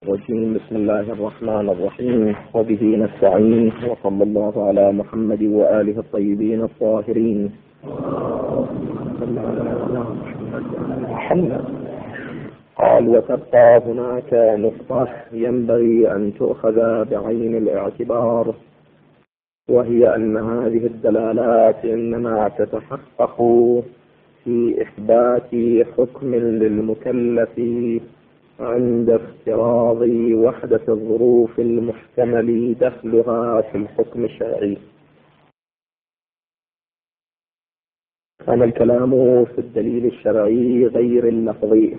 الرجيم. بسم الله الرحمن الرحيم، وبه نستعين، وصلى الله على محمد وآله الطيبين الطاهرين. قال: وتبقى هناك نقطة ينبغي أن تؤخذ بعين الاعتبار، وهي أن هذه الدلالات إنما تتحقق في إثبات حكم للمكلف عند افتراض وحدة الظروف المحتمل دخلها في الحكم الشرعي. كان الكلام في الدليل الشرعي غير اللفظي،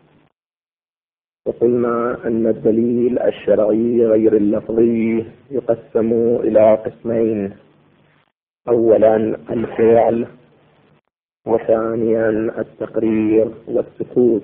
وقلنا أن الدليل الشرعي غير اللفظي يقسم إلى قسمين: أولا الفعل، وثانيا التقرير والسكوت.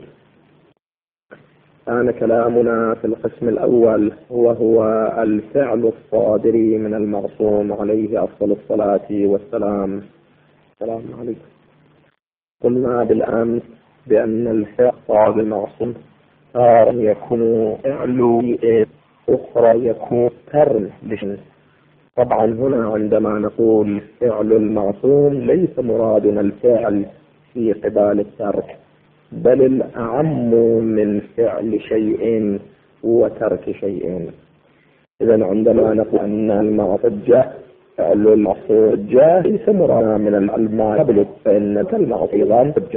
كان كلامنا في القسم الأول وهو الفعل الصادر من المعصوم عليه أفضل الصلاة والسلام. السلام عليكم. قلنا بالأمس بأن الفعل الصادر المعصوم يكون فعل أخرى يكون قرن. طبعا هنا عندما نقول فعل المعصوم ليس مرادنا الفعل في قبال الترك، بل الأعم من فعل شيء وترك شيء. إذن عندما نقول أن المعصوم فعل المعصوم ليس مرادنا من المال قبل، فإن المعصوم أيضا حجة.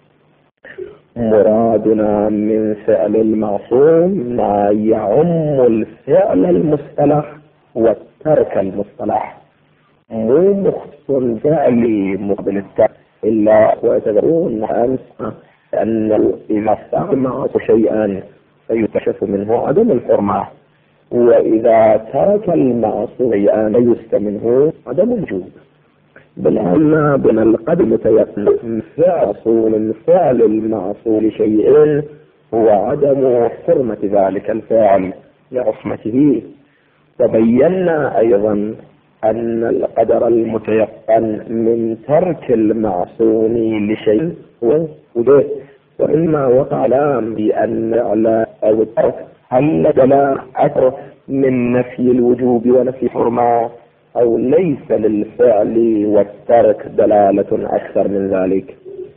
مرادنا من فعل المعصوم ما يعم الفعل المصطلح والترك المصطلح، مو مخصوص فعل مقبل الترك، إلا ويتذكرون أن إذا استعمل شيئا فيكشف منه عدم الحرمة، وإذا ترك المعصوم شيئا فيست منه عدم الوجوب. بل أن بين القدر متيقن فعل المعصوم لشيء هو عدم حرمة ذلك الفعل لعصمته. وبينا أيضا أن القدر المتيقن من ترك المعصوم لشيء هو وجوده، وإما وقع لام بأن على أو الترك هل دلالة أكثر من نفي الوجوب ونفي الحرمة، أو ليس للفعل والترك دلالة أكثر من ذلك.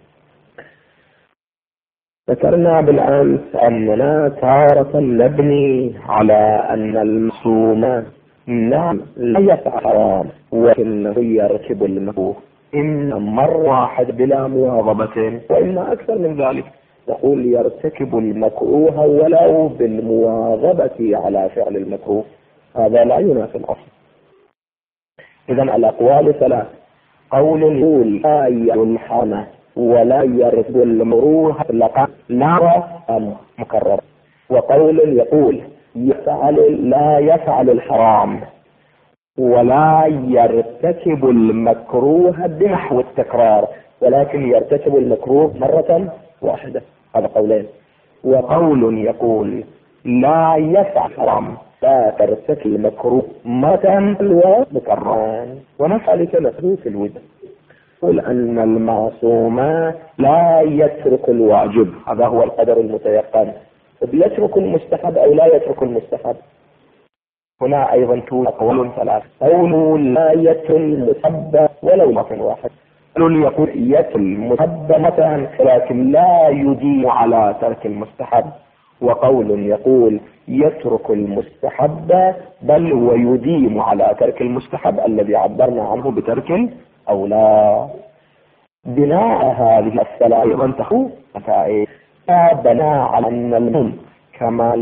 ذكرنا بالأمس أننا تارة نبني على أن المعصوم نعم لا يفعل حرام ولكنه يرتكب المكروه، إما مرة واحد بلا مواظبة وإما أكثر من ذلك. نقول يرتكب المكروه ولو بالمواظبة على فعل المكروه، هذا لا ينافي الأصل. إذن الأقوال ثلاث: قول يقول لا ينحرم ولا يرتكب المكروه مطلقا لا مكرر، وقول يقول لا يفعل الحرام ولا يرتكب المكروه بنحو التكرار، ولكن يرتكب المكروه مرة واحدة. هذا قولين. وقول يقول لا يفعل الحرام لا ترتكب المكروه مرة ومكررا، ونفعل كمكروه في الوجه. قل أن المعصوم لا يترك الواجب، هذا هو القدر المتيقن. يترك المستحب أو لا يترك المستحب. هنا أيضا توجد أقوال ثلاث: قول لا يترك المستحب ولو مرة واحد، قول يقول يترك المستحب مثلا ولكن لا يديم على ترك المستحب، وقول يقول يترك المستحب بل ويديم على ترك المستحب الذي عبرنا عنه بترك أو لا. بناء هذه الثلاث أيضا تكون نتائج. بناء على أن المؤمن كما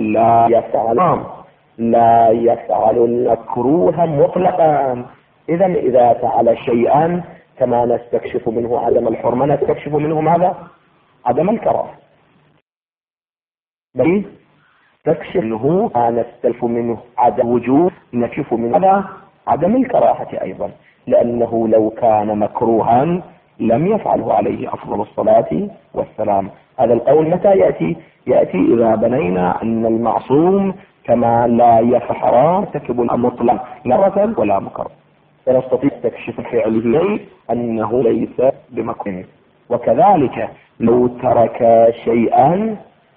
لا يفعل المكروه مطلقا، إذا إذا فعل شيئا كما نستكشف منه عدم الحرمة نستكشف منه ماذا؟ عدم الكراهة. بل تكشف منه نستكشف منه عدم وجود، نكشف منه عدم الكراهة أيضا، لأنه لو كان مكروها لم يفعله عليه أفضل الصلاة والسلام. هذا القول متى يأتي؟ يأتي إذا بنينا أن المعصوم كما لا يفعل حرام يرتكب المطلق لا مرة ولا مكرر، فنستطيع تكشف فعله أنه ليس بمكروه. وكذلك لو ترك شيئا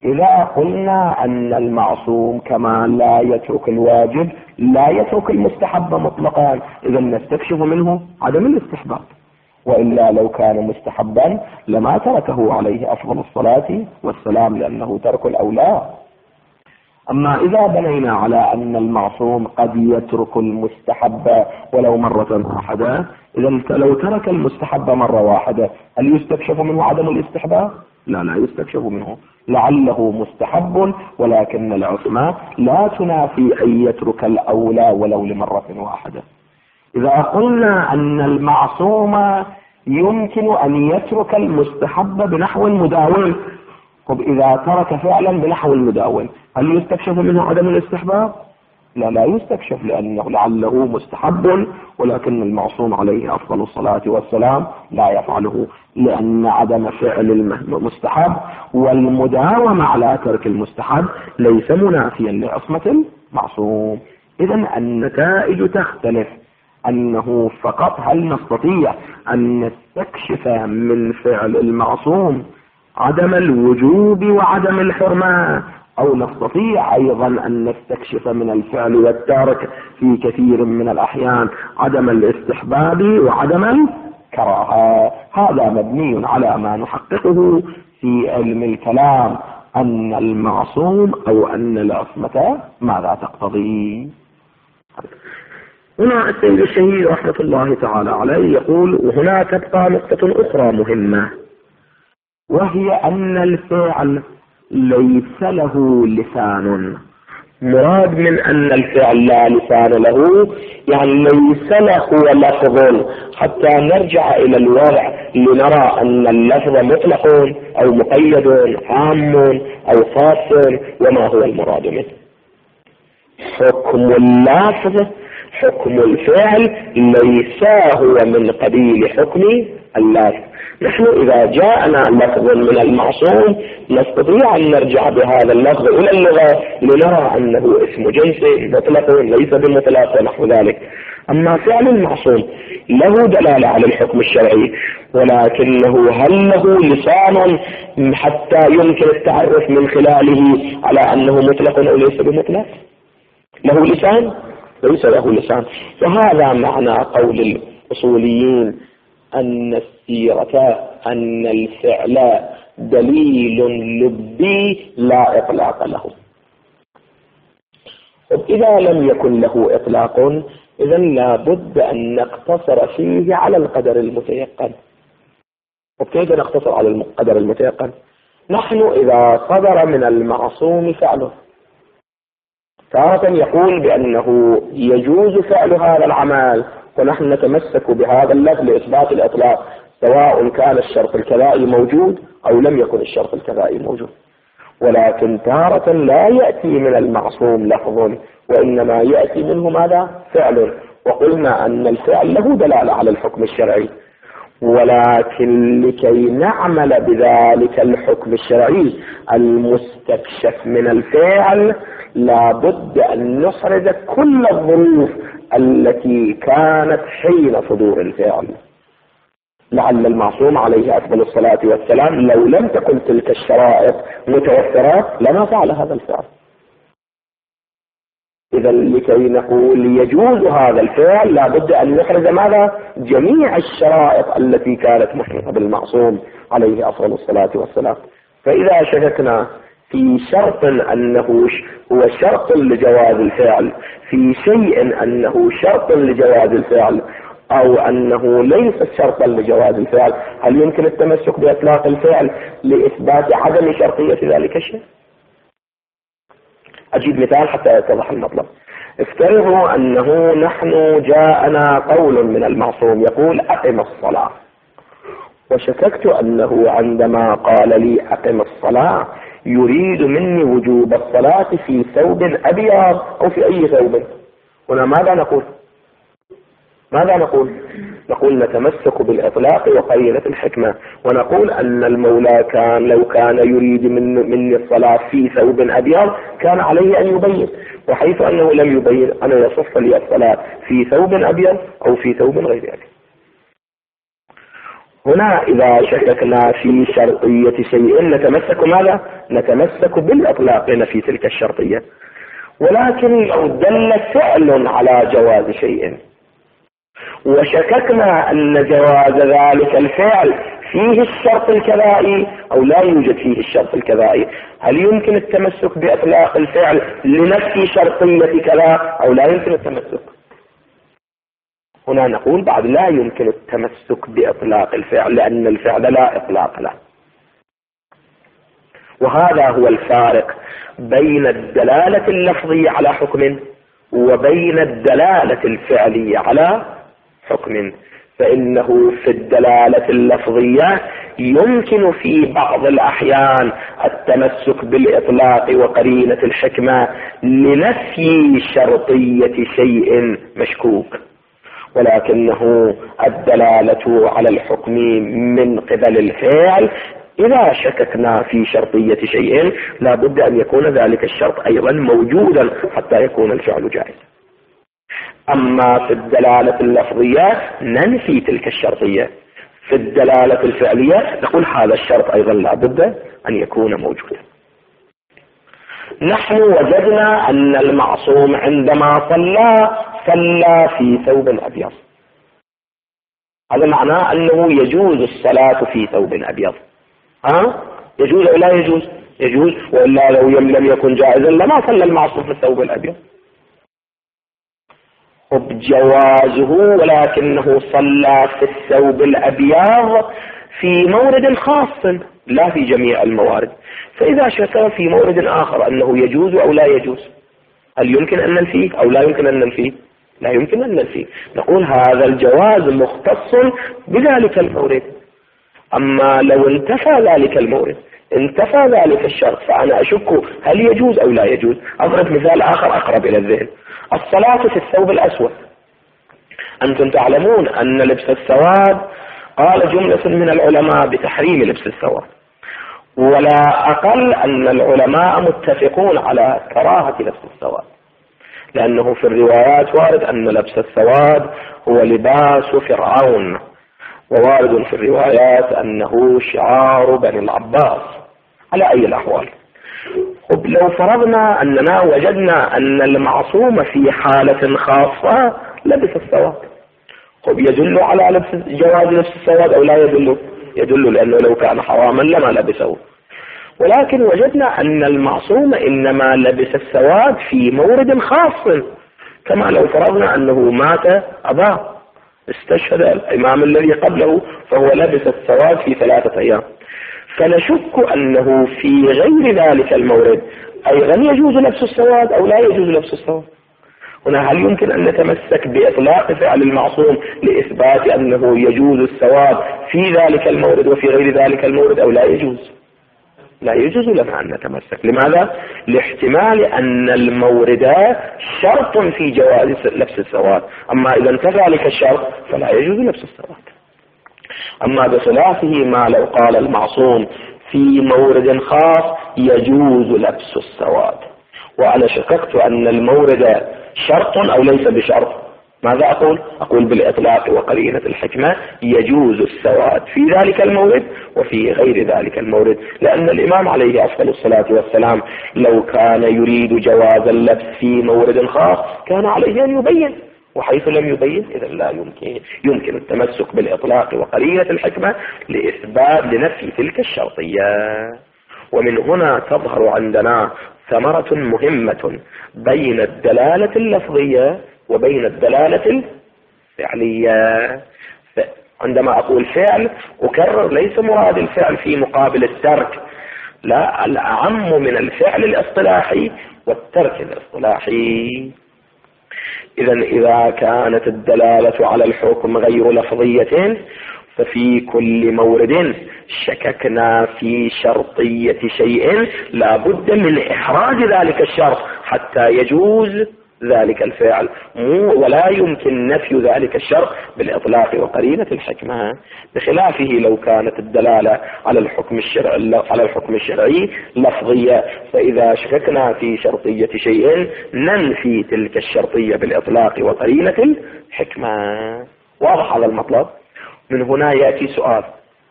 إذا قلنا أن المعصوم كما لا يترك الواجب لا يترك المستحب مطلقا، إذا نستكشف منه عدم الاستحباب، وإلا لو كان مستحبا لما تركه عليه أفضل الصلاة والسلام، لأنه ترك الأولى. أما إذا بنينا على أن المعصوم قد يترك المستحب ولو مرة واحدة، إذا لو ترك المستحب مرة واحدة هل يستكشف منه عدم الاستحباب؟ لا يستكشف منه، لعله مستحب، ولكن العصمة لا تنافي أن يترك الأولى ولو لمرة واحدة. إذا قلنا أن المعصوم يمكن أن يترك المستحب بنحو مداول، طب إذا ترك فعلا بنحو المداول هل يستكشف منه عدم الاستحباب؟ لا يستكشف، لأنه لعله مستحب، ولكن المعصوم عليه أفضل الصلاة والسلام لا يفعله، لأن عدم فعل المستحب والمداومة على ترك المستحب ليس منافيا لعصمة المعصوم. إذن النتائج تختلف، أنه فقط هل نستطيع أن نستكشف من فعل المعصوم عدم الوجوب وعدم الحرمة، أو نستطيع أيضا أن نستكشف من الفعل والترك في كثير من الأحيان عدم الاستحباب وعدم الكراهة. هذا مبني على ما نحققه في علم الكلام، أن المعصوم أو أن العصمة ماذا تقتضي. هنا السيد الشهيد رحمة الله تعالى عليه يقول: وهنا تبقى نقطة أخرى مهمة، وهي أن الفعل ليس له لسان. مراد من أن الفعل لا لسان له، يعني ليس له لفظ حتى نرجع إلى الوضع لنرى أن اللفظ مطلق أو مقيد، عام أو خاص، وما هو المراد منه. حكم اللفظ حكم الفعل ليس هو من قبيل حكم اللفظ. نحن إذا جاءنا لفظ من المعصوم نستطيع أن نرجع بهذا اللفظ إلى اللغة لنرى أنه اسم جنس مطلق ليس بمطلق ونحو ذلك. أما فعل المعصوم له دلالة على الحكم الشرعي، ولكنه هل له لسان حتى يمكن التعرف من خلاله على أنه مطلق أو ليس بمطلق؟ له لسان؟ ليس له لسان. فهذا معنى قول الأصوليين أن السيرة أن الفعل دليل لبي لا إطلاق له. إذا لم يكن له إطلاق إذا لابد أن نقتصر فيه على القدر المتيقن. وكيف نقتصر على القدر المتيقن؟ نحن إذا صدر من المعصوم فعله، تارة يقول بأنه يجوز فعل هذا العمل ونحن نتمسك بهذا اللفظ لإثبات الإطلاق، سواء كان الشرط الكذائي موجود أو لم يكن الشرط الكذائي موجود. ولكن تارة لا يأتي من المعصوم لفظ، وإنما يأتي منه ماذا؟ فعل. وقلنا أن الفعل له دلالة على الحكم الشرعي، ولكن لكي نعمل بذلك الحكم الشرعي المستكشف من الفعل لابد أن نخرج كل الظروف التي كانت حين صدور الفعل. لعل المعصوم عليه أفضل الصلاة والسلام لو لم تكن تلك الشرائط متوفرة لما فعل هذا الفعل. إذا لكي نقول يجوز هذا الفعل لابد أن نخرج ماذا؟ جميع الشرائط التي كانت محيطة بالمعصوم عليه أفضل الصلاة والسلام. فإذا شككنا في شرط أنه هو شرط لجواز الفعل، في شيء أنه شرط لجواز الفعل، أو أنه ليس شرطا لجواز الفعل، هل يمكن التمسك بإطلاق الفعل لإثبات عدم شرطية ذلك الشيء؟ أجيب مثال حتى يتضح المطلب. افترضوا أنه نحن جاءنا قول من المعصوم يقول أقم الصلاة، وشككت أنه عندما قال لي أقم الصلاة يريد مني وجوب الصلاة في ثوب أبيض أو في أي ثوب. هنا ماذا نقول؟ نقول نتمسك بالإطلاق وقيدة الحكمة، ونقول أن المولى كان لو كان يريد مني الصلاة في ثوب أبيض كان عليه أن يبين، وحيث أنه لم يبين أنا يصف لي الصلاة في ثوب أبيض أو في ثوب غير أبيض. هنا إذا شككنا في شرطية شيء نتمسك ماذا؟ نتمسك بالإطلاق في تلك الشرطية. ولكن لو دل فعل على جواز شيء وشككنا أن جواز ذلك الفعل فيه الشرط الكذائي أو لا يوجد فيه الشرط الكذائي، هل يمكن التمسك بإطلاق الفعل لنفي شرطية كذا أو لا يمكن التمسك؟ هنا نقول بعد لا يمكن التمسك بإطلاق الفعل لأن الفعل لا إطلاق له. وهذا هو الفارق بين الدلالة اللفظية على حكم وبين الدلالة الفعلية على حكم. فإنه في الدلالة اللفظية يمكن في بعض الأحيان التمسك بالإطلاق وقرينة الحكمة لنفي شرطية شيء مشكوك، ولكنه الدلالة على الحكم من قبل الفعل إذا شككنا في شرطية شيء لا بد أن يكون ذلك الشرط أيضا موجودا حتى يكون الفعل جائزا. أما في الدلالة اللفظية ننفي تلك الشرطية، في الدلالة الفعلية نقول هذا الشرط أيضا لا بد أن يكون موجودا. نحن وجدنا أن المعصوم عندما صلى في ثوب أبيض، هذا معناه أنه يجوز الصلاة في ثوب أبيض. يجوز أو لا يجوز؟ يجوز، وإلا لو لم يكن جائزا لما صلى المعصوم في الثوب الأبيض. بجوازه ولكنه صلى في الثوب الأبيض في مورد خاص لا في جميع الموارد. فإذا شك في مورد آخر أنه يجوز أو لا يجوز، هل يمكن أن ننفيه أو لا يمكن أن ننفيه؟ لا يمكن أن ننفيه، نقول هذا الجواز مختص بذلك المورد. أما لو انتفى ذلك المورد، انتفى ذلك الشرط، فأنا أشك هل يجوز أو لا يجوز. أضرب مثال آخر أقرب إلى الذهن، الصلاة في الثوب الأسود. أنتم تعلمون أن لبس السواد قال جملة من العلماء بتحريم لبس السواد، ولا أقل أن العلماء متفقون على كراهة لبس السواد، لأنه في الروايات وارد أن لبس السواد هو لباس فرعون، ووارد في الروايات أنه شعار بني العباس. على أي الأحوال لو فرضنا أننا وجدنا أن المعصوم في حالة خاصة لبس السواد، يدل على جواز لبس السواد أو لا يدل؟ يدل، لأنه لو كان حراما لما لبسه. ولكن وجدنا أن المعصوم إنما لبس السواد في مورد خاص، كما لو فرضنا أنه مات أباه استشهد الإمام الذي قبله فهو لبس السواد في 3 أيام، فنشك أنه في غير ذلك المورد أيضا يجوز لبس السواد أو لا يجوز لبس السواد. هنا هل يمكن أن نتمسك بإطلاق فعل المعصوم لإثبات أنه يجوز السواد في ذلك المورد وفي غير ذلك المورد أو لا يجوز؟ لا يجوز لنا أن نتمسك. لماذا؟ لاحتمال أن المورد شرط في جواز لبس السواد، أما إذا انتفى ذلك الشرط فلا يجوز لبس السواد. أما بخلافه ما لو قال المعصوم في مورد خاص يجوز لبس السواد، وأنا شككت أن المورد شرط أو ليس بشرط، ماذا أقول؟ أقول بالإطلاق وقرينة الحكمة يجوز السواد في ذلك المورد وفي غير ذلك المورد، لأن الإمام عليه أفضل الصلاة والسلام لو كان يريد جواز اللبس في مورد خاص كان عليه أن يبين، وحيث لم يبين إذا لا يمكن التمسك بالإطلاق وقرينة الحكمة لإثبات لنفي تلك الشرطية. ومن هنا تظهر عندنا ثمرة مهمة بين الدلالة اللفظية وبين الدلالة الفعلية. عندما أقول فعل أكرر ليس مراد الفعل في مقابل الترك، لا، الأعم من الفعل الاصطلاحي والترك الاصطلاحي. إذا كانت الدلالة على الحكم غير لفظية ففي كل مورد شككنا في شرطية شيء لا بد من إحراج ذلك الشرط حتى يجوز ذلك الفعل، ولا يمكن نفي ذلك الشرط بالإطلاق وقرينة الحكمة. بخلافه لو كانت الدلالة على الحكم الشرعي لفظية، فإذا شككنا في شرطية شيء ننفي تلك الشرطية بالإطلاق وقرينة الحكمة. واضح هذا المطلب؟ من هنا يأتي سؤال.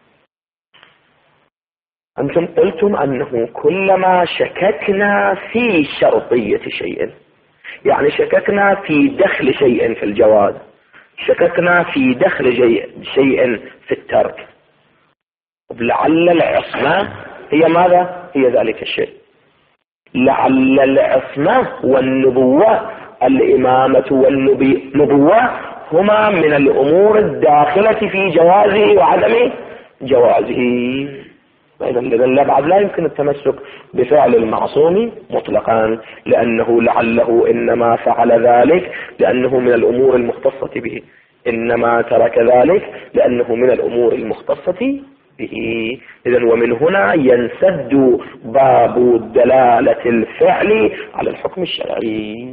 أنتم قلتم أنه كلما شككنا في شرطية شيء، يعني شككنا في دخل شيء في الجواز، شككنا في دخل شيء في الترك، لعل العصمة هي ماذا؟ هي ذلك الشيء. لعل العصمة والنبوة، الإمامة والنبوة هما من الأمور الداخلة في جوازه وعدم جوازه. إذن بعد لا يمكن التمسك بفعل المعصوم مطلقا، لأنه لعله إنما فعل ذلك لأنه من الأمور المختصة به، إنما ترك ذلك لأنه من الأمور المختصة به. إذن ومن هنا ينسد باب دلالة الفعل على الحكم الشرعي.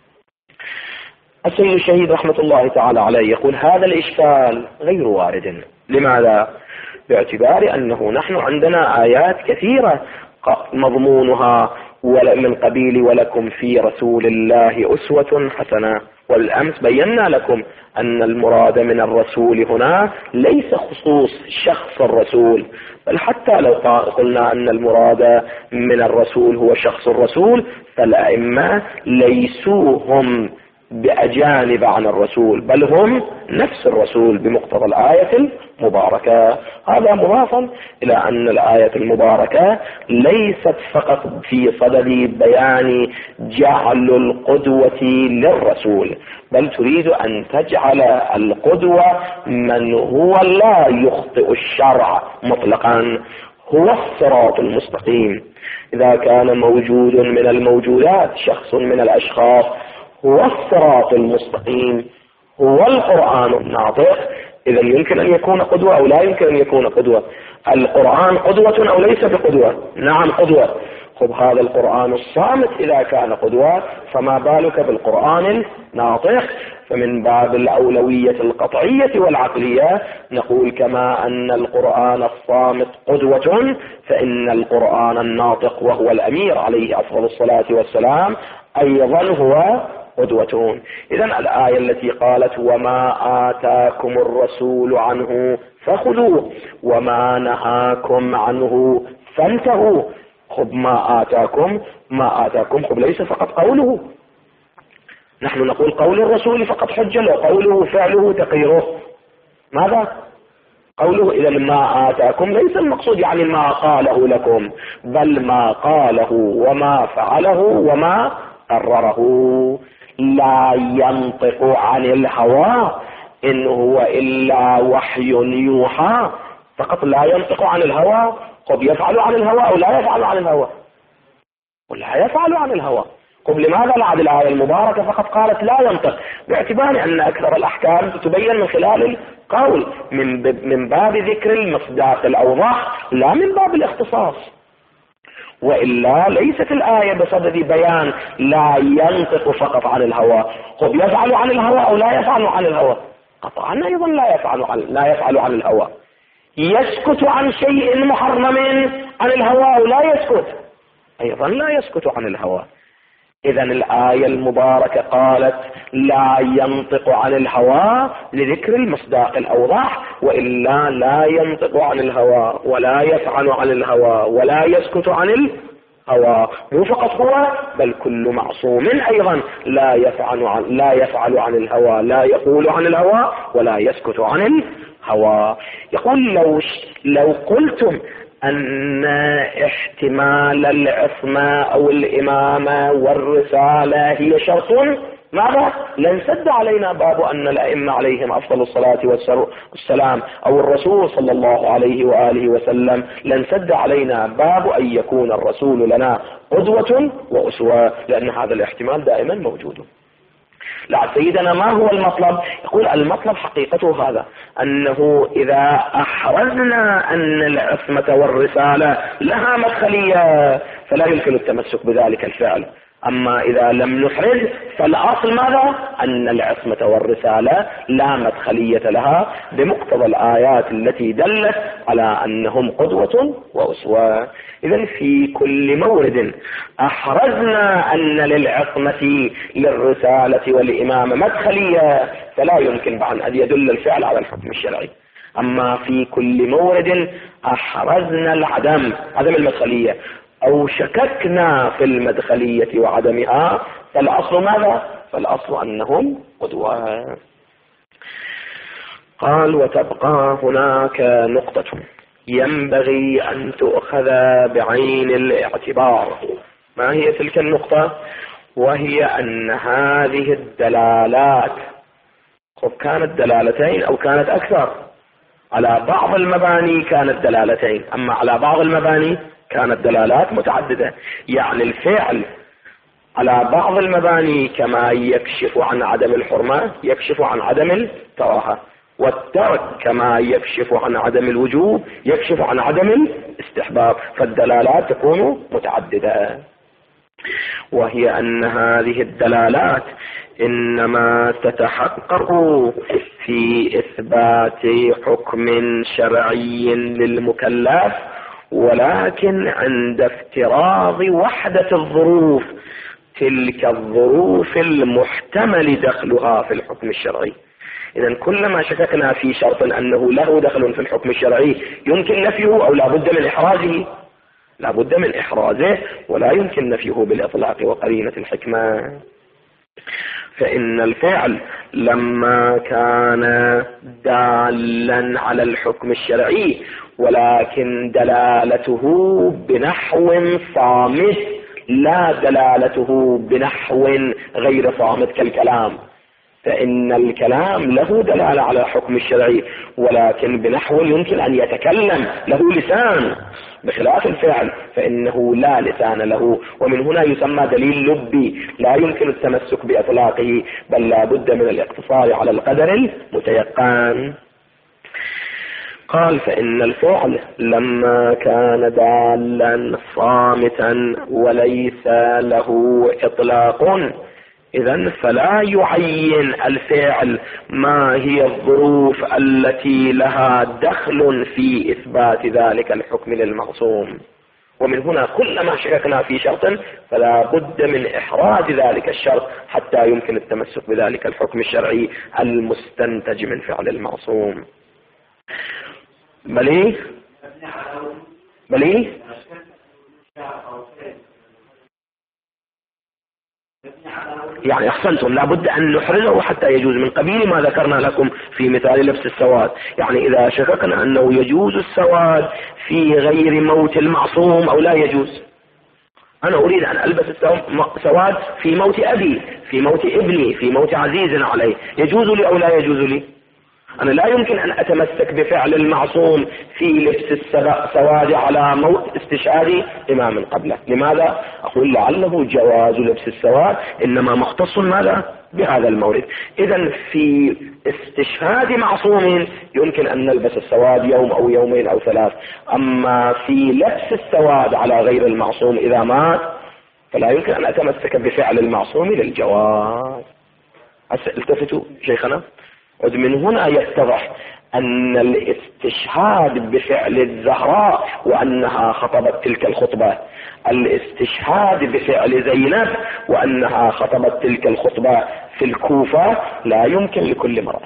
السيد الشهيد رحمة الله تعالى عليه يقول هذا الإشكال غير وارد. لماذا؟ باعتبار أنه نحن عندنا آيات كثيرة مضمونها من قبيل ولكم في رسول الله أسوة حسنة. والأمس بينا لكم أن المراد من الرسول هنا ليس خصوص شخص الرسول، بل حتى لو قلنا أن المراد من الرسول هو شخص الرسول، فالأئمة ليسوا هم بأجانب عن الرسول، بل هم نفس الرسول بمقتضى الآية المباركة. هذا مضافا إلى أن الآية المباركة ليست فقط في صدد بيان جعل القدوة للرسول، بل تريد أن تجعل القدوة من هو لا يخطئ الشرع مطلقا، هو الصراط المستقيم. إذا كان موجود من الموجودات شخص من الأشخاص هو الصراط المستقيم، هو القرآن الناطق، إذا يمكن أن يكون قدوة أو لا يمكن أن يكون قدوة. القرآن قدوة أو ليس بقدوة؟ نعم قدوة. خب هذا القرآن الصامت إذا كان قدوة، فما بالك بالقرآن الناطق؟ فمن باب الأولوية القطعية والعقلية نقول كما أن القرآن الصامت قدوة، فإن القرآن الناطق وهو الأمير عليه أفضل الصلاة والسلام أيضا هو قدوة. إذن الآية التي قالت وما آتاكم الرسول عنه فخذوه وما نهاكم عنه فانتهوا. خب ما آتاكم خب ليس فقط قوله، نحن نقول قول الرسول فقط حجة، لو قوله فعله تقيره. ماذا قوله؟ إذا ما آتاكم ليس المقصود يعني ما قاله لكم، بل ما قاله وما فعله وما قرره. لا ينطق عن الهوى إن هو إلا وحي يوحى. فقط لا ينطق عن الهوى. قد يفعل عن الهوى أو لا يفعل عن الهوى؟ ولا يفعل عن الهوى. قبل لماذا بعد الآية المباركة فقط قالت لا ينطق؟ باعتبار أن أكثر الأحكام تبين من خلال القول، من باب ذكر المصداق الأوضح لا من باب الاختصاص. وإلا ليست الآية بصدد بيان لا ينطق فقط عن الهوى. قد يفعل عن الهوى أو لا يفعل عن الهوى؟ قطعا أيضا لا يفعل عن الهوى. يسكت عن شيء محرم عن الهوى أو لا يسكت؟ أيضا لا يسكت عن الهوى. إذا الآية المباركة قالت لا ينطق عن الهوى لذكر المصداق الأوضح، وإلا لا ينطق عن الهوى ولا يفعل عن الهوى ولا يسكت عن الهوى. مو فقط هو بل كل معصوم أيضا لا يفعل عن الهوى، لا يقول عن الهوى ولا يسكت عن الهوى. يقول لو قلتم أن احتمال العصمة أو الإمامة والرسالة هي شرط، ماذا؟ لانسد علينا باب أن الأئمة عليهم أفضل الصلاة والسلام أو الرسول صلى الله عليه وآله وسلم، لانسد علينا باب أن يكون الرسول لنا قدوة وأسوة، لأن هذا الاحتمال دائما موجود. لا سيدنا ما هو المطلب؟ يقول المطلب حقيقته هذا، أنه إذا أحرزنا أن العصمة والرسالة لها مدخلية فلا يمكن التمسك بذلك الفعل. أما إذا لم نحرز فالأصل ماذا؟ أن العصمة والرسالة لا مدخلية لها بمقتضى الآيات التي دلت على أنهم قدوة وأسوة. إذن في كل مورد أحرزنا أن للعصمة للرسالة والإمامة مدخلية، فلا يمكن بعد أن يدل الفعل على الحكم الشرعي. أما في كل مورد أحرزنا العدم، عدم المدخلية، أو شككنا في المدخلية وعدمها، فالأصل ماذا؟ فالأصل أنهم قدوة. قال: وتبقى هناك نقطة ينبغي أن تؤخذ بعين الاعتبار. ما هي تلك النقطة؟ وهي أن هذه الدلالات كانت دلالتين أو كانت أكثر. على بعض المباني كانت دلالتين، أما على بعض المباني كانت دلالات متعددة. يعني الفعل على بعض المباني كما يكشف عن عدم الحرمة يكشف عن عدم الكراهة، والترك كما يكشف عن عدم الوجوب يكشف عن عدم الاستحباب، فالدلالات تكون متعددة. وهي أن هذه الدلالات إنما تتحقق في إثبات حكم شرعي للمكلف، ولكن عند افتراض وحدة الظروف، تلك الظروف المحتمل دخلها في الحكم الشرعي. إذن كلما شككنا في شرط أنه له دخل في الحكم الشرعي يمكن نفيه أو لا بد من إحرازه، لا بد من إحرازه، ولا يمكن نفيه بالإطلاق وقرينة الحكمة. فإن الفعل لما كان دالا على الحكم الشرعي ولكن دلالته بنحو صامت، لا دلالته بنحو غير صامت كالكلام، فإن الكلام له دلالة على الحكم الشرعي ولكن بنحو يمكن أن يتكلم، له لسان، بخلاف الفعل فإنه لا لسان له، ومن هنا يسمى دليل لبي، لا يمكن التمسك بإطلاقه، بل لا بد من الاقتصار على القدر المتيقن. قال: فإن الفعل لما كان دالا صامتا وليس له إطلاق، إذن فلا يعين الفعل ما هي الظروف التي لها دخل في إثبات ذلك الحكم للمعصوم. ومن هنا كلما شككنا في شرط فلا بد من إحراز ذلك الشرط حتى يمكن التمسك بذلك الحكم الشرعي المستنتج من فعل المعصوم. بلي يعني أحسنتم، لا بد أن نحرزه حتى يجوز، من قبيل ما ذكرنا لكم في مثال لبس السواد. يعني إذا شككنا أنه يجوز السواد في غير موت المعصوم أو لا يجوز، أنا أريد أن ألبس السواد في موت أبي، في موت ابني، في موت عزيز عليه، يجوز لي أو لا يجوز لي؟ أنا لا يمكن أن أتمسك بفعل المعصوم في لبس السواد على موت استشهاد إمام قبله. لماذا؟ أقول لعله جواز لبس السواد إنما مختص ماذا؟ بهذا المورد. إذن في استشهاد معصوم يمكن أن نلبس السواد يوم أو يومين أو ثلاث، أما في لبس السواد على غير المعصوم إذا مات فلا يمكن أن أتمسك بفعل المعصوم للجواز. التفتوا شيخنا، ومن هنا يتضح أن الاستشهاد بفعل الزهراء وأنها خطبت تلك الخطبة، الاستشهاد بفعل زينب وأنها خطبت تلك الخطبة في الكوفة لا يمكن لكل مرأة.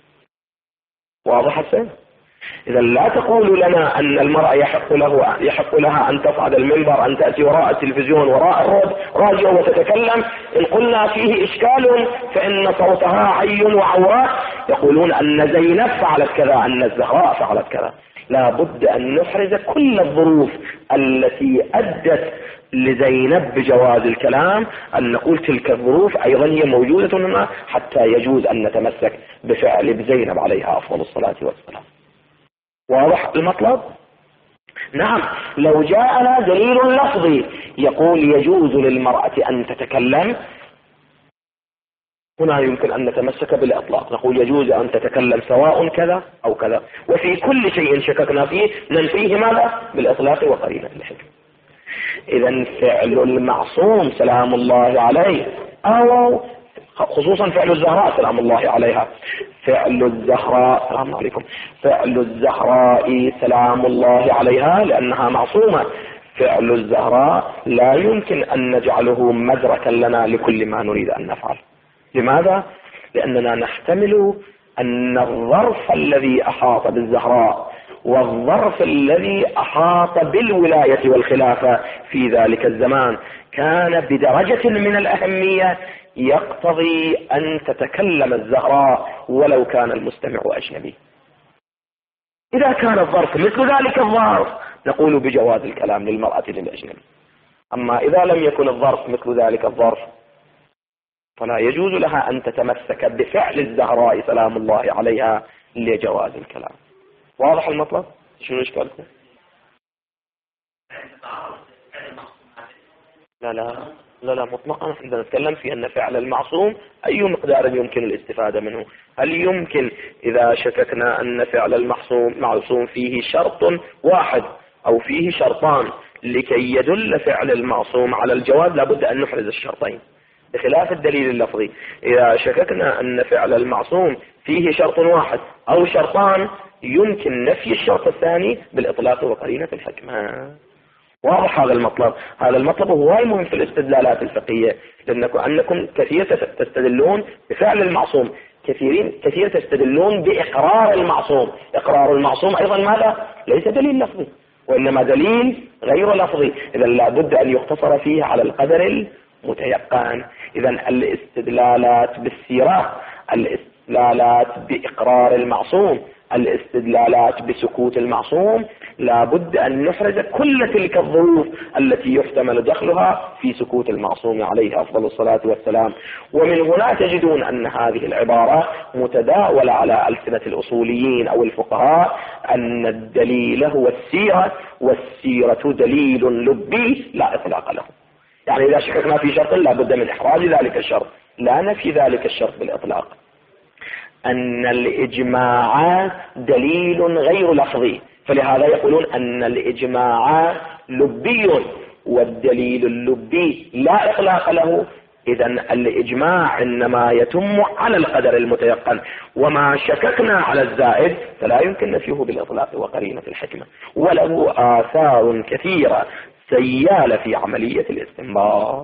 واضح السيد؟ إذا لا تقولوا لنا أن المرأة يحق لها أن تصعد المنبر، أن تأتي وراء التلفزيون وراء الراديو وتتكلم. إن قلنا فيه إشكال فإن صوتها عي وعوراء، يقولون أن زينب فعلت كذا، أن الزهراء فعلت كذا. لا بد أن نحرز كل الظروف التي أدت لزينب بجواز الكلام، أن نقول تلك الظروف أيضا هي موجودة هنا حتى يجوز أن نتمسك بفعل زينب عليها أفضل الصلاة والسلام. واضح المطلب؟ نعم. لو جاءنا دليل لفظي يقول يجوز للمرأة أن تتكلم، هنا يمكن أن نتمسك بالإطلاق، نقول يجوز أن تتكلم سواء كذا أو كذا، وفي كل شيء شككنا فيه ننفيه ماذا؟ بالإطلاق وقرينة الحكم. إذن فعل المعصوم سلام الله عليه، أو خصوصا فعل الزهراء سلام الله عليها، فعل الزهراء سلام عليكم، فعل الزهراء سلام الله عليها لأنها معصومة، فعل الزهراء لا يمكن أن نجعله مدركا لنا لكل ما نريد أن نفعل. لماذا؟ لأننا نحتمل أن الظرف الذي أحاط بالزهراء والظرف الذي أحاط بالولاية والخلافة في ذلك الزمان كان بدرجة من الأهمية يقتضي أن تتكلم الزهراء ولو كان المستمع أجنبي. إذا كان الظرف مثل ذلك الظرف نقول بجواز الكلام للمرأة للأجنبي، أما إذا لم يكن الظرف مثل ذلك الظرف فلا يجوز لها أن تتمسك بفعل الزهراء سلام الله عليها لجواز الكلام. واضح المطلب؟ شنو إشكالكم؟ لا مطلقا نحن نتكلم في أن فعل المعصوم أي مقدار يمكن الاستفادة منه. هل يمكن إذا شككنا أن فعل المعصوم فيه شرط واحد أو فيه شرطان لكي يدل فعل المعصوم على الجواز لابد أن نحرز الشرطين، بخلاف الدليل اللفظي. إذا شككنا أن فعل المعصوم فيه شرط واحد أو شرطان يمكن نفي الشرط الثاني بالإطلاق وقرينة الحكمة. واضح هذا المطلب؟ هذا المطلب هو مهم في الاستدلالات الفقهية، لأنكم كثير تستدلون بفعل المعصوم، كثير تستدلون بإقرار المعصوم. إقرار المعصوم أيضا ماذا؟ ليس دليل لفظي وإنما دليل غير لفظي، إذا لابد أن يقتصر فيه على القدر المتيقن. إذا الاستدلالات بالسيرة، الاستدلالات بإقرار المعصوم، الاستدلالات بسكوت المعصوم، لابد أن نحرز كل تلك الظروف التي يحتمل دخلها في سكوت المعصوم عليه أفضل الصلاة والسلام. ومن هنا تجدون أن هذه العبارة متداولة على ألسنة الأصوليين أو الفقهاء أن الدليل هو السيرة، والسيرة دليل لبي لا إطلاق له. يعني إذا شككنا في شرط لابد من إحراز ذلك الشرط، لا نفي ذلك الشرط بالإطلاق. أن الإجماع دليل غير لفظي، فلهذا يقولون أن الإجماع لبي والدليل اللبي لا إطلاق له. إذا الإجماع إنما يتم على القدر المتيقن، وما شككنا على الزائد فلا يمكن نفيه بالإطلاق وقرينة الحكمة، وله آثار كثيرة سيالة في عملية الاستنباط.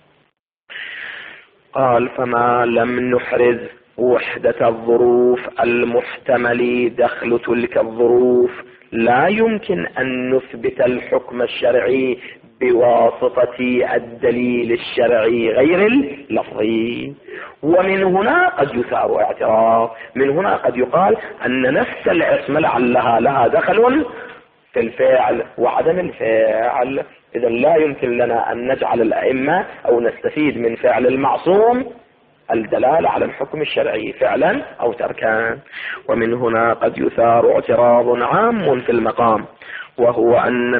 قال فما لم نحرز وحدة الظروف المحتمل دخل تلك الظروف لا يمكن أن نثبت الحكم الشرعي بواسطة الدليل الشرعي غير اللفظي. ومن هنا قد يثار اعتراض، من هنا قد يقال أن نفس العصمة لها دخل في الفعل وعدم الفعل. إذا لا يمكن لنا أن نجعل الأئمة أو نستفيد من فعل المعصوم الدلالة على الحكم الشرعي فعلا أو تركا. ومن هنا قد يثار اعتراض عام في المقام، وهو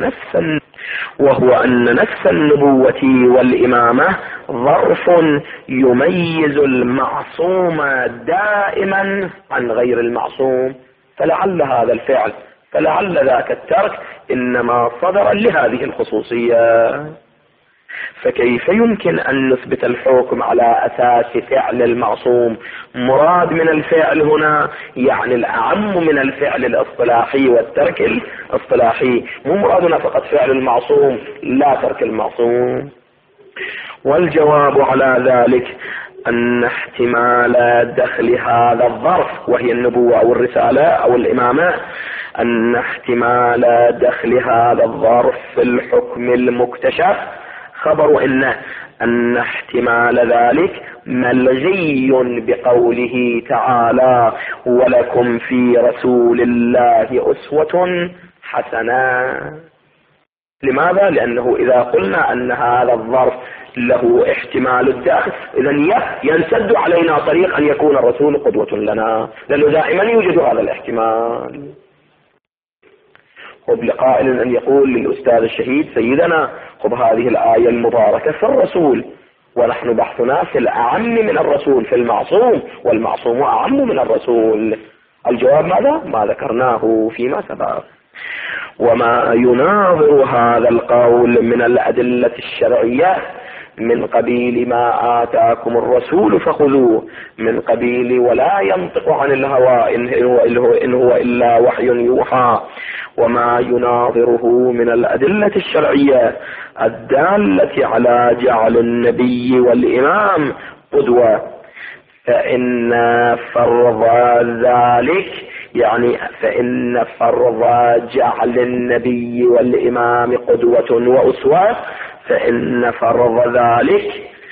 أن نفس النبوة والإمامة ظرف يميز المعصوم دائما عن غير المعصوم، فلعل هذا الفعل فلعل ذاك الترك إنما صدر لهذه الخصوصية. فكيف يمكن أن نثبت الحكم على أساس فعل المعصوم؟ مراد من الفعل هنا يعني الأعم من الفعل الاصطلاحي والترك الاصطلاحي، مو مرادنا فقط فعل المعصوم لا ترك المعصوم. والجواب على ذلك أن احتمال دخل هذا الظرف وهي النبوة أو الرسالة أو الإمامة، أن احتمال دخل هذا الظرف في الحكم المكتشف خبر أن احتمال ذلك ملغي بقوله تعالى ولكم في رسول الله أسوة حسنة. لماذا؟ لأنه إذا قلنا أن هذا الظرف له احتمال الداخل إذا ينسد علينا طريق أن يكون الرسول قدوة لنا، لأنه دائما يوجد هذا الاحتمال. خب لقائل أن يقول للأستاذ الشهيد سيدنا خب هذه الآية المباركة في الرسول، ونحن بحثنا في الأعم من الرسول في المعصوم، والمعصوم أعم من الرسول. الجواب ماذا؟ ما ذكرناه فيما سبق. وما يناظر هذا القول من الأدلة الشرعية من قبيل ما آتاكم الرسول فخذوه، من قبيل ولا ينطق عن الهوى إن هو إلا وحي يوحى. وما يناظره من الأدلة الشرعية الدالة على جعل النبي والإمام قدوة، فإن فرض ذلك، يعني فإن فرض جعل النبي والإمام قدوة وأسوة، فإن فرض ذلك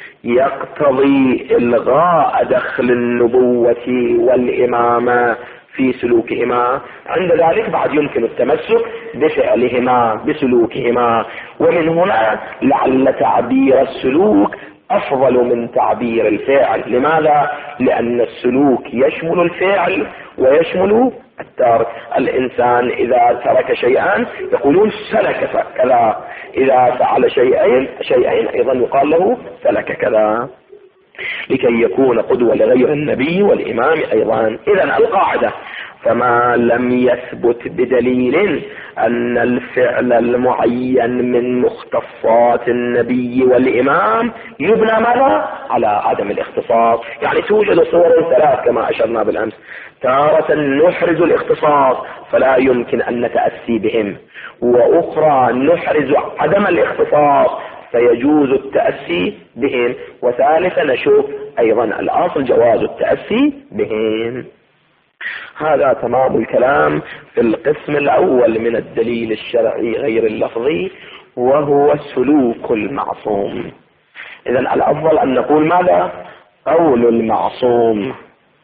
يقتضي إلغاء دخل النبوة والإمامة في سلوكهما. عند ذلك بعد يمكن التمسك بفعلهما بسلوكهما. ومن هنا لعل تعبير السلوك أفضل من تعبير الفعل. لماذا؟ لأن السلوك يشمل الفعل ويشمل الترك. الإنسان إذا ترك شيئا يقولون سلك كذا، إذا فعل شيئين أيضا يقال له سلك كذا، لكي يكون قدوة لغير النبي والإمام أيضا. إذن القاعدة: فما لم يثبت بدليل أن الفعل المعين من مختصات النبي والإمام يبنى ماذا؟ على عدم الاختصاص. يعني توجد صور ثلاث كما أشرنا بالأمس: تارة نحرز الاختصاص فلا يمكن أن نتأسي بهم، وأخرى نحرز عدم الاختصاص فيجوز التأسي بهم، وثالثا نشوف أيضا الأصل جواز التأسي بهم. هذا تمام الكلام في القسم الأول من الدليل الشرعي غير اللفظي، وهو سلوك المعصوم. إذن الأفضل أن نقول ماذا؟ قول المعصوم،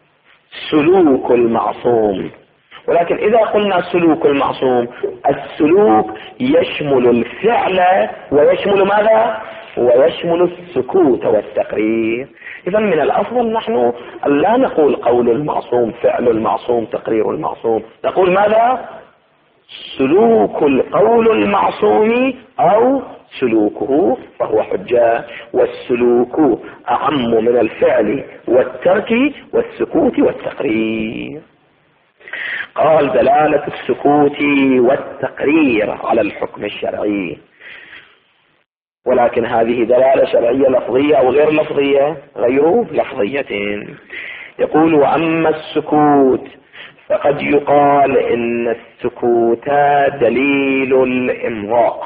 سلوك المعصوم. ولكن إذا قلنا سلوك المعصوم، السلوك يشمل الفعل ويشمل ماذا؟ ويشمل السكوت والتقرير. إذا من الأفضل نحن لا نقول قول المعصوم، فعل المعصوم، تقرير المعصوم، نقول ماذا؟ سلوك القول المعصوم أو سلوكه، فهو حجة. والسلوك أعم من الفعل والترك والسكوت والتقرير. قال: دلالة السكوت والتقرير على الحكم الشرعي. ولكن هذه دلالة شرعية لفظية أو غير لفظية؟ غير لفظية. يقول: وأما السكوت فقد يقال إن السكوت دليل الإمضاء،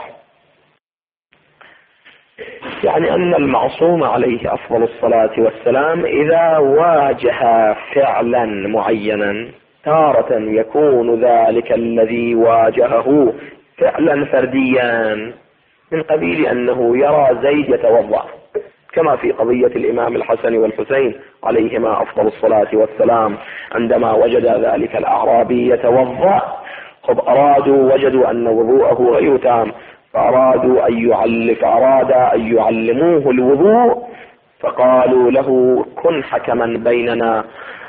يعني أن المعصوم عليه أفضل الصلاة والسلام إذا واجه فعلا معينا، تارة يكون ذلك الذي واجهه فعلا فرديا من قبيل أنه يرى زيد يتوضأ، كما في قضية الإمام الحسن والحسين عليهما أفضل الصلاة والسلام، عندما وجد ذلك الأعرابي يتوضأ، وجدوا أن وضوءه غير تام، فأراد أن يعلموه الوضوء، فقالوا له: كن حكما بيننا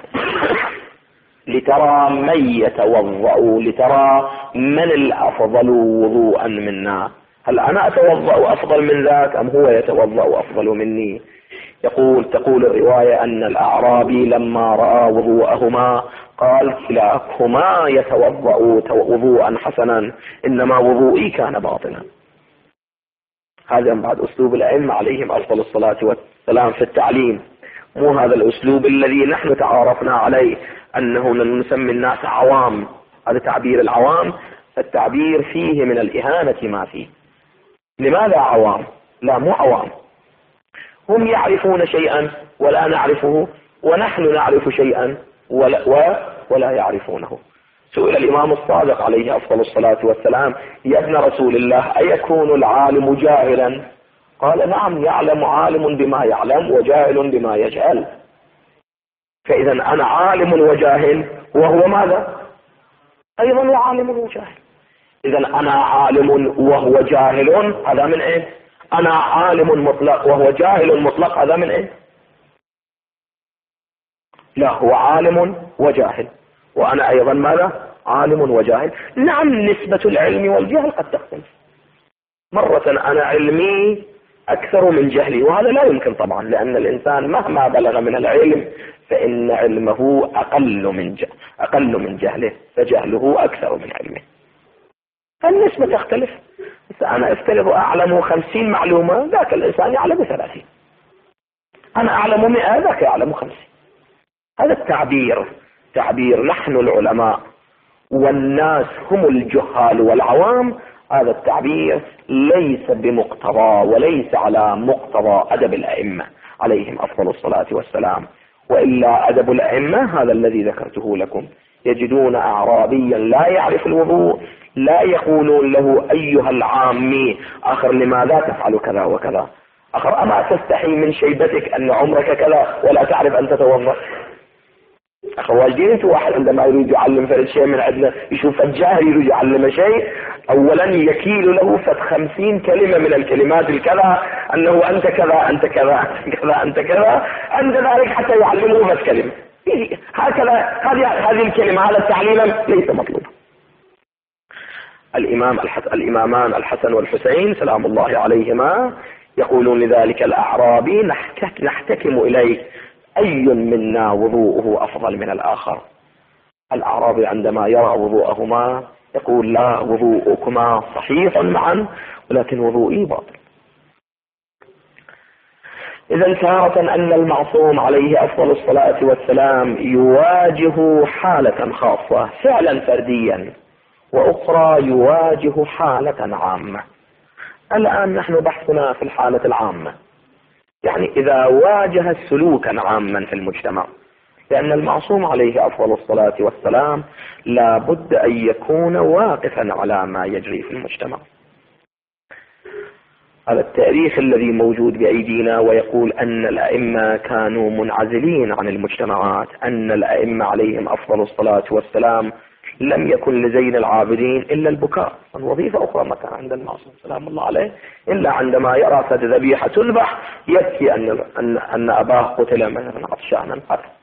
لترى من يتوضأ، لترى من الأفضل وضوءا منا، هل أنا أتوضأ أفضل من ذاك أم هو يتوضأ أفضل مني؟ تقول الرواية أن الأعرابي لما رأى وضوءهما قال: كلاكما يتوضأ وضوءا حسنا، إنما وضوئي كان باطلا. هذا بعد أسلوب الأئمة عليهم أفضل الصلاة والسلام في التعليم، مو هذا الأسلوب الذي نحن تعارفنا عليه أنه نسمي الناس عوام. هذا تعبير العوام، التعبير فيه من الإهانة ما فيه. لماذا عوام؟ لا، مو عوام، هم يعرفون شيئا ولا نعرفه، ونحن نعرف شيئا ولا يعرفونه. سئل الإمام الصادق عليه أفضل الصلاة والسلام: يا ابن رسول الله، أيكون العالم جاهلا؟ قال: نعم، يعلم عالم بما يعلم وجاهل بما يجهل. فإذا أنا عالم وجاهل، وهو ماذا؟ أيضا عالم وجاهل. إذا أنا عالم وهو جاهل، هذا من إيه؟ أنا عالم مطلق وهو جاهل مطلق، هذا من إيه؟ لا، هو عالم وجاهل، وأنا أيضا ماذا؟ عالم وجاهل. نعم، نسبة العلم والجهل قد تختلف، مرة أنا علمي أكثر من جهلي، وهذا لا يمكن طبعا، لأن الإنسان مهما بلغ من العلم فإن علمه أقل من جهله، فجهله أكثر من علمه، فالنسبة تختلف. أنا أفترض أعلم 50 معلومة، ذاك الإنسان يعلم 30. أنا أعلم 100، ذاك يعلم 50. هذا تعبير نحن العلماء والناس هم الجهال والعوام، هذا التعبير ليس بمقتضى وليس على مقتضى أدب الأئمة عليهم أفضل الصلاة والسلام. وإلا أدب الأئمة هذا الذي ذكرته لكم، يجدون أعرابيا لا يعرف الوضوء لا يقولون له أيها العامي آخر لماذا تفعل كذا وكذا، آخر أما تستحي من شيبتك أن عمرك كذا ولا تعرف أن تتوضأ. واجدين انتوا واحد عندما يريد يعلم فرد شيء من عندنا يشوف الجاهل يريد يعلم شيء اولا يكيل له 50 كلمة من الكلمات الكذا انه انت كذا انت كذا انت كذا انت كذا، عند ذلك حتى يعلمه بس كلمة هكذا. هذه الكلمة هذا التعليم ليس مطلوب. الإمامان الحسن والحسين سلام الله عليهما يقولون لذلك الأعرابي نحتكم إليك أي منا وضوءه أفضل من الآخر. الأعرابي عندما يرى وضوءهما يقول لا وضوءكما صحيح معا ولكن وضوئي باطل. إذا تارة أن المعصوم عليه أفضل الصلاة والسلام يواجه حالة خاصة فعلا فرديا، وأخرى يواجه حالة عامة. الآن نحن بحثنا في الحالة العامة، يعني إذا واجه سلوكا عاما في المجتمع، لأن المعصوم عليه أفضل الصلاة والسلام لا بد أن يكون واقفا على ما يجري في المجتمع. هذا التاريخ الذي موجود بأيدينا ويقول أن الأئمة كانوا منعزلين عن المجتمعات، أن الأئمة عليهم أفضل الصلاة والسلام لم يكن لزين العابدين إلا البكاء، وظيفة أخرى ما كان عند المعصوم سلام الله عليه إلا عندما يرى فد ذبيحة تذبح يكفي أن أباه قتل مثلا عطشانا.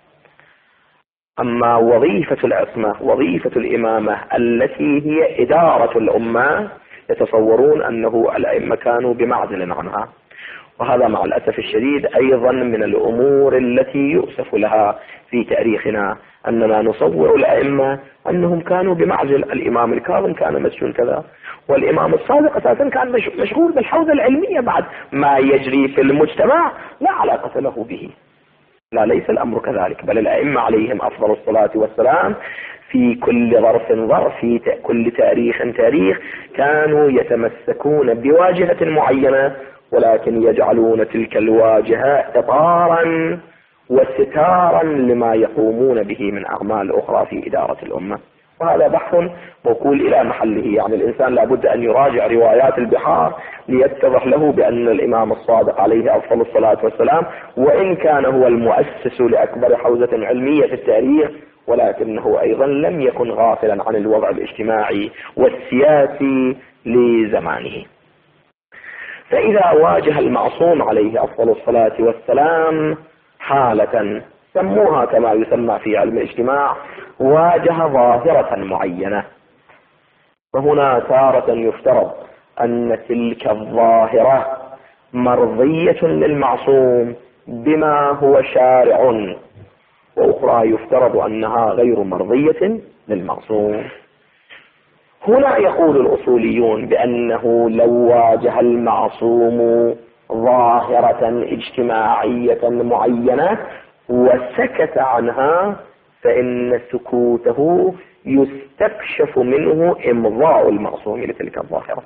أما وظيفة العصمة وظيفة الإمامة التي هي إدارة الأمة يتصورون أنه الأئمة كانوا بمعزل عنها، وهذا مع الأسف الشديد أيضا من الأمور التي يؤسف لها في تاريخنا، أننا نصور الأئمة أنهم كانوا بمعزل. الإمام الكاظم كان مسجون كذا، والإمام الصادق أساسا كان مشغول بالحوزة العلمية، بعد ما يجري في المجتمع لا علاقة له به. لا، ليس الأمر كذلك، بل الأئمة عليهم أفضل الصلاة والسلام في كل ظرف في كل تاريخ كانوا يتمسكون بواجهة معينة، ولكن يجعلون تلك الواجهة إطارا وستارا لما يقومون به من أعمال أخرى في إدارة الأمة. وهذا بحث موكول إلى محله، يعني الإنسان لابد أن يراجع روايات البحار ليتضح له بأن الإمام الصادق عليه أفضل الصلاة والسلام وإن كان هو المؤسس لأكبر حوزة علمية في التاريخ، ولكنه أيضا لم يكن غافلا عن الوضع الاجتماعي والسياسي لزمانه. فإذا واجه المعصوم عليه أفضل الصلاة والسلام حالة سموها كما يسمى في علم الاجتماع واجه ظاهرة معينة، وهنا تارة يفترض أن تلك الظاهرة مرضية للمعصوم بما هو شارع، وأخرى يفترض أنها غير مرضية للمعصوم. هنا يقول الأصوليون بأنه لو واجه المعصوم ظاهرة اجتماعية معينة وسكت عنها فإن سكوته يستكشف منه إمضاء المعصوم لتلك الظاهرة.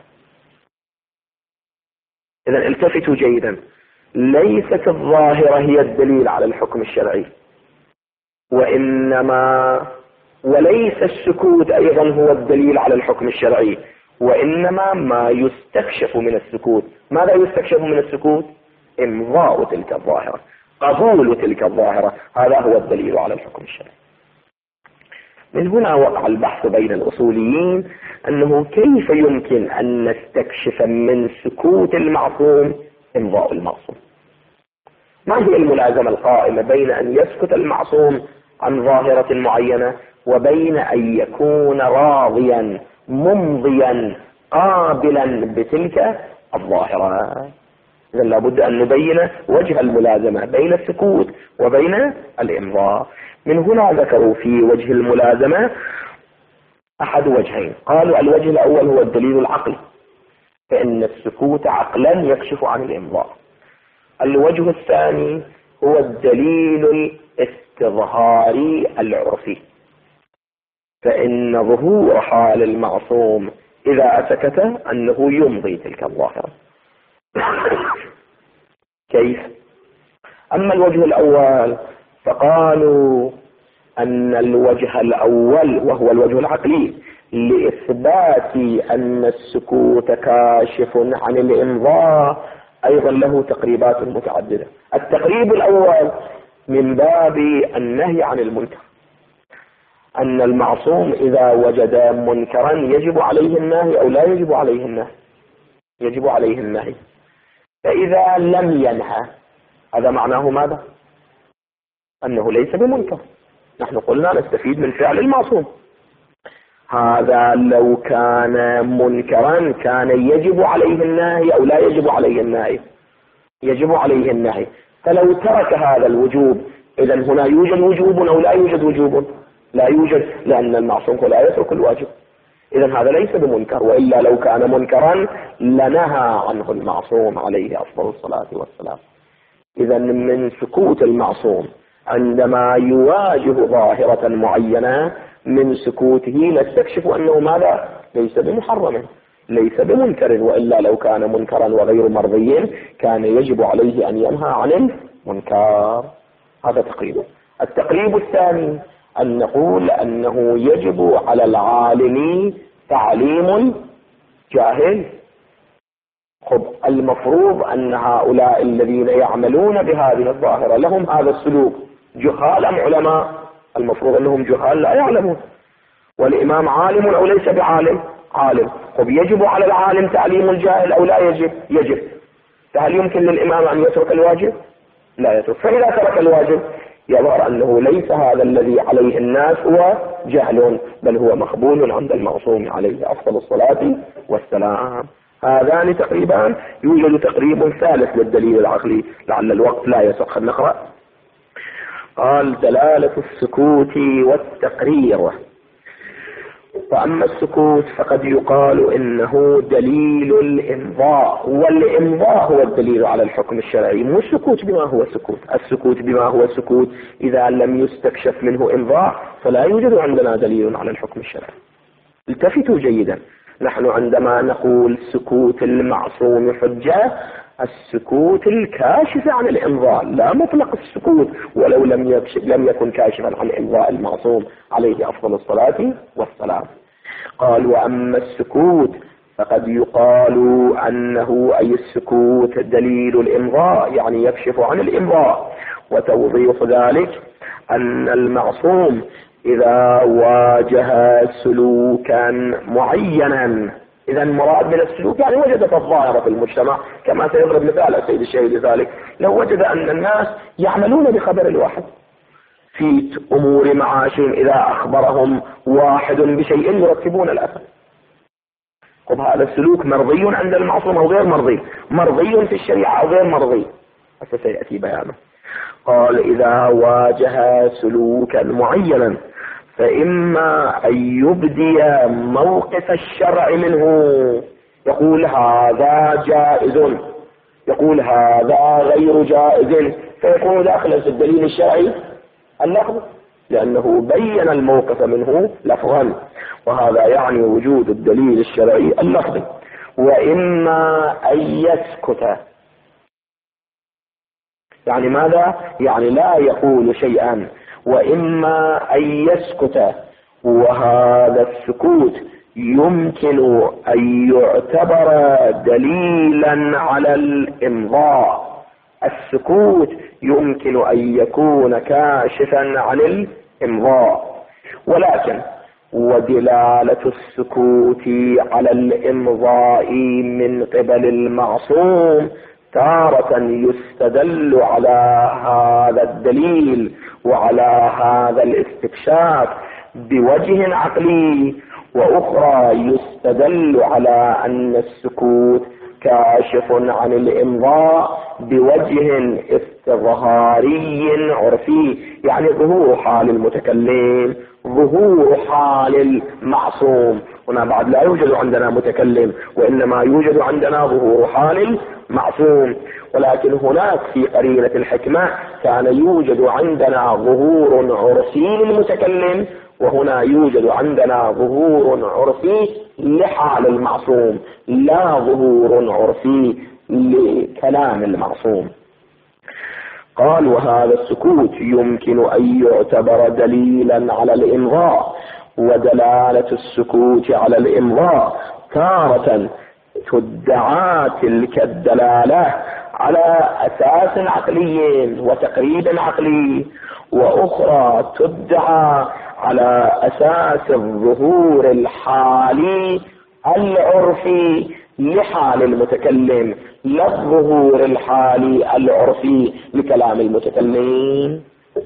إذن التفتوا جيدا، ليست الظاهرة هي الدليل على الحكم الشرعي، وليس السكوت أيضا هو الدليل على الحكم الشرعي، وإنما ما يستكشف من السكوت. ماذا يستكشف من السكوت؟ إمضاء تلك الظاهرة، قبول تلك الظاهرة، هذا هو الدليل على الحكم الشرعي. من هنا وقع البحث بين الأصوليين أنه كيف يمكن أن نستكشف من سكوت المعصوم إمضاء المعصوم. ما هي الملازمة القائمة بين أن يسكت المعصوم عن ظاهرة معينة وبين أن يكون راضيا ممضيا قابلا بتلك الظاهرة؟ إذا لابد أن نبين وجه الملازمة بين السكوت وبين الإمضاء. من هنا ذكروا في وجه الملازمة أحد وجهين، قالوا الوجه الأول هو الدليل العقلي، فإن السكوت عقلا يكشف عن الإمضاء. الوجه الثاني هو الدليل الاستظهاري العرفي، فإن ظهور حال المعصوم إذا سكت أنه يمضي تلك الظاهرة. كيف؟ أما الوجه الأول فقالوا أن الوجه الأول وهو الوجه العقلي لإثبات أن السكوت كاشف عن الإمضاء أيضا له تقريبات متعددة. التقريب الأول من باب النهي عن المنكر، أن المعصوم إذا وجد منكرا يجب عليه النهي أو لا يجب عليه النهي؟ يجب عليه النهي. فإذا لم ينهى هذا معناه ماذا؟ أنه ليس بمنكر. نحن قلنا نستفيد من فعل المعصوم. هذا لو كان منكرا كان يجب عليه النهي أو لا يجب عليه النهي؟ يجب عليه النهي. فلو ترك هذا الوجوب إذا هنا يوجد وجوب أو لا يوجد وجوب؟ لا يوجد، لأن المعصوم لا يترك الواجب. إذا هذا ليس بمنكر، وإلا لو كان منكرا لنهى عنه المعصوم عليه أفضل الصلاة والسلام. إذا من سكوت المعصوم عندما يواجه ظاهرة معينة من سكوته نستكشف أنه ماذا؟ ليس بمحرم، ليس بمنكر، وإلا لو كان منكرا وغير مرضي كان يجب عليه أن ينهى عن المنكر. هذا تقريبا. التقريب الثاني أن نقول أنه يجب على العالم تعليم الجاهل. المفروض أن هؤلاء الذين يعملون بهذه الظاهرة لهم هذا السلوك جهال أم علماء؟ المفروض أنهم جهال لا يعلمون. والإمام عالم أو ليس بعالم؟ عالم. يجب على العالم تعليم الجاهل أو لا يجب؟ يجب. فهل يمكن للإمام أن يترك الواجب؟ لا يترك. فإذا ترك الواجب يظهر أنه ليس هذا الذي عليه الناس هو جهل، بل هو مقبول عند المعصوم عليه أفضل الصلاة والسلام. هذان تقريبان. يوجد تقريب ثالث للدليل العقلي لعل الوقت لا يسع. نقرأ. قال: دلالة السكوت والتقرير. فأما السكوت فقد يقال إنه دليل الإمضاء، والإمضاء هو الدليل على الحكم الشرعي، مو السكوت بما هو سكوت. السكوت بما هو سكوت إذا لم يستكشف منه إمضاء فلا يوجد عندنا دليل على الحكم الشرعي. التفتوا جيدا، نحن عندما نقول سكوت المعصوم حجة، السكوت الكاشف عن الإمضاء، لا مطلق السكوت ولو لم يكن كاشفا عن إمضاء المعصوم عليه أفضل الصلاة والسلام. قال: وأما السكوت فقد يقال أنه أي السكوت دليل الإمضاء، يعني يكشف عن الإمضاء. وتوضيح ذلك أن المعصوم إذا واجه سلوكا معينا، إذا المراد من السلوك يعني وجدت الظاهرة في المجتمع، كما سيضرب مثال السيد الشهيد ذلك، لو وجد أن الناس يعملون بخبر الواحد في أمور معاشهم، إذا أخبرهم واحد بشيء يرتبون الأثر. هذا السلوك مرضي عند المعصوم أو غير مرضي؟ مرضي في الشريعة أو غير مرضي؟ سيأتي بيانه. قال: إذا واجه سلوكا معينا فإما أن يبدي موقف الشرع منه، يقول هذا جائز، يقول هذا غير جائز، فيكون داخلا في الدليل الشرعي اللفظ، لأنه بين الموقف منه لفظا، وهذا يعني وجود الدليل الشرعي اللفظي. وإما أن يسكت، يعني ماذا؟ يعني لا يقول شيئا. وإما أن يسكت، وهذا السكوت يمكن أن يعتبر دليلا على الإمضاء. السكوت يمكن أن يكون كاشفا عن الإمضاء، ولكن ودلالة السكوت على الإمضاء من قبل المعصوم تارة يستدل على هذا الدليل وعلى هذا الاستكشاف بوجه عقلي، وأخرى يستدل على أن السكوت كاشف عن الإمضاء بوجه استظهاري عرفي، يعني ظهور حال المتكلم، ظهور حال المعصوم. هنا بعد لا يوجد عندنا متكلم، وإنما يوجد عندنا ظهور حال المعصوم. ولكن هناك في قرينة الحكمة كان يوجد عندنا ظهور عرفي للمتكلم، وهنا يوجد عندنا ظهور عرفي لحال المعصوم، لا ظهور عرفي لكلام المعصوم. قال وهذا السكوت يمكن أن يعتبر دليلا على الإمضاء، ودلالة السكوت على الإمضاء تارة تدعى تلك الدلالة على أساس عقلي وتقريب عقلي، وأخرى تدعى على أساس الظهور الحالي العرفي لحال المتكلم، لا الظهور الحالي العرفي لكلام المتكلم.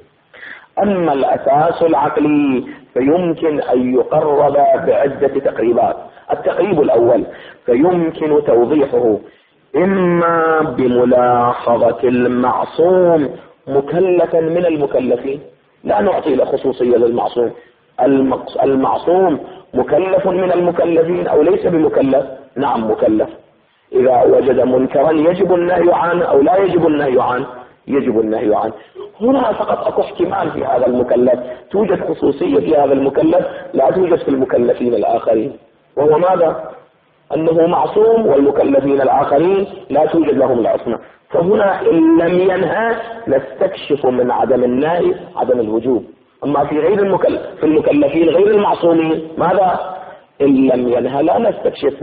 أما الأساس العقلي فيمكن أن يقرب بعدة تقريبات. التقريب الأول فيمكن توضيحه إما بملاحظة المعصوم مكلفا من المكلفين، لا نعطي له خصوصية للمعصوم، المعصوم مكلف من المكلفين أو ليس بمكلف؟ نعم مكلف. إذا وجد منكرا يجب النهي عنه أو لا يجب النهي عنه؟ يجب النهي عنه. هنا فقط أكو احتمال في هذا المكلف، توجد خصوصية في هذا المكلف لا توجد في المكلفين الآخرين، وهو ماذا؟ أنه معصوم والمكلفين الآخرين لا توجد لهم العصمة. فهنا إن لم ينهى نستكشف من عدم النهي عدم الوجوب. أما في غير في المكلفين غير المعصومين ماذا؟ إن لم ينهى لا نستكشف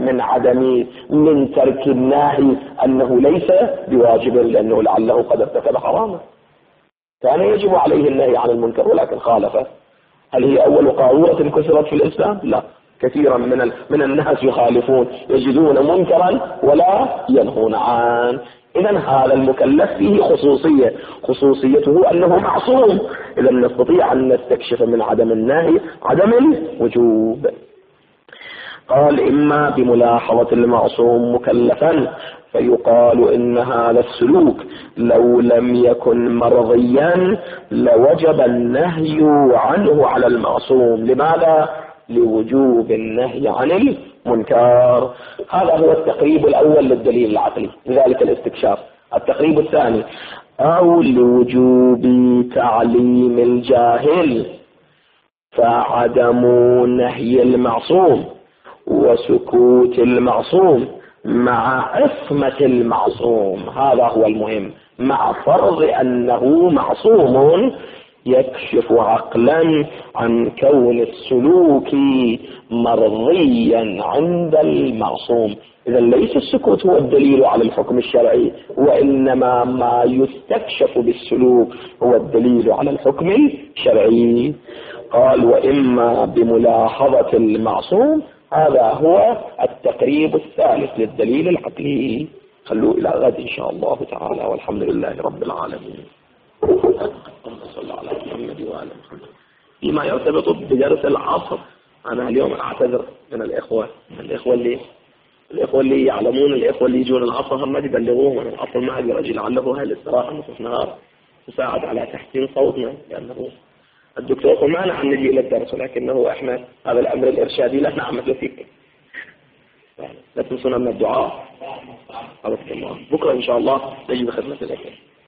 من ترك الناهي أنه ليس بواجب، لأنه لعله قد ارتكب حراما، كان يجب عليه النهي عن المنكر ولكن خالفه. هل هي أول قارورة كسرت في الإسلام؟ لا، كثيرا من الناس يخالفون، يجدون منكرا ولا ينهون عنه. إذن هذا المكلف فيه خصوصيته أنه معصوم، إذا نستطيع أن نستكشف من عدم النهي عدم الوجوب. قال إما بملاحظة المعصوم مكلفا فيقال إن هذا السلوك لو لم يكن مرضيا لوجب النهي عنه على المعصوم. لماذا؟ لوجوب النهي عن المنكر. هذا هو التقريب الأول للدليل العقلي، لذلك الاستكشاف. التقريب الثاني أو لوجوب تعليم الجاهل، فعدم نهي المعصوم وسكوت المعصوم مع عصمة المعصوم، هذا هو المهم، مع فرض أنه معصوم يكشف عقلا عن كون السلوك مرضيا عند المعصوم. إذا ليس السكوت هو الدليل على الحكم الشرعي، وإنما ما يستكشف بالسلوك هو الدليل على الحكم الشرعي. قال وإما بملاحظة المعصوم، هذا هو التقريب الثالث للدليل العقلي. خلوا إلى غد إن شاء الله تعالى، والحمد لله رب العالمين. اللهم صل على محمد وآل محمد. فيما يرتبط بدرس العصر، أنا اليوم أعتذر من الإخوة اللي يعلمون، الإخوة اللي يجون العصر هم يبلغوهم أن العصر ما أقدر أجي، لعله هاي الاستراحة نصف نهار تساعد على تحسين صوتنا، لأنه الدكتور معنا أن نجي إلى الدرس، ولكنه إحنا هذا الأمر الإرشادي لا نعمل فيه. لا تنسونا من الدعاء. بكرة إن شاء الله نجي بخدمة الأخير.